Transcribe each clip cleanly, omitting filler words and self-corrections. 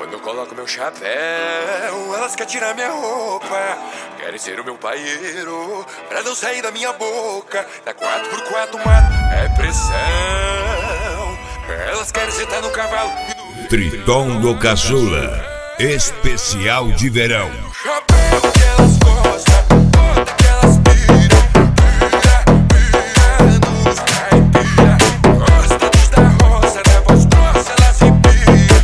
Quando eu coloco meu chapéu, elas querem tirar minha roupa. Querem ser o meu paieiro, pra não sair da minha boca. Na 4x4 mato é pressão. Elas querem sentar no cavalo. Triton do Caçula, especial de verão. Chapéu que elas gostam, bota que elas pira, pira nos caipira. Gosta dos da roça, na voz grossa ela se pira,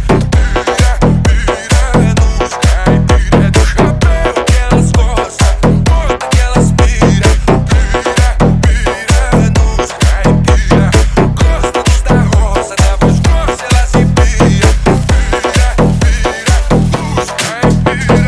pira nos caipira. É do chapéu que elas gostam, bota que elas pira, pira nos caipira. Gosta dos da roça, na voz grossa ela se pira, pira nos caipira.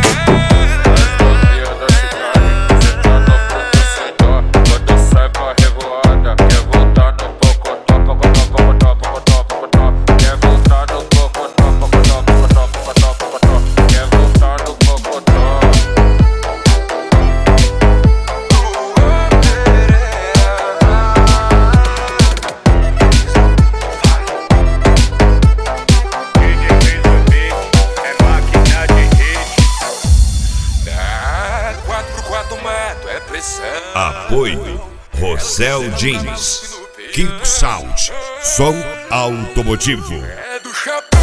Apoio Rossel Jeans, King Sound, som automotivo. É do chapéu.